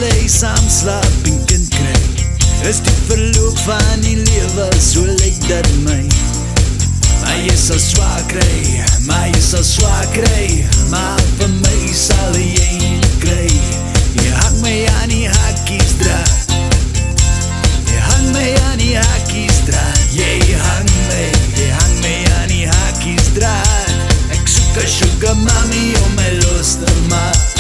jy saam slaap en kind kry, is die verloop van die lewe, so lyk dat my. Maar jy sal swaar kry, maar jy sal swaar kry, maar vir my sal jy nie kry. Jy hang my aan die hakies draad, jy hang my aan die hakies draad, jy hang my aan die hakies draad. Ek soek 'n sugar mami om my los te maak.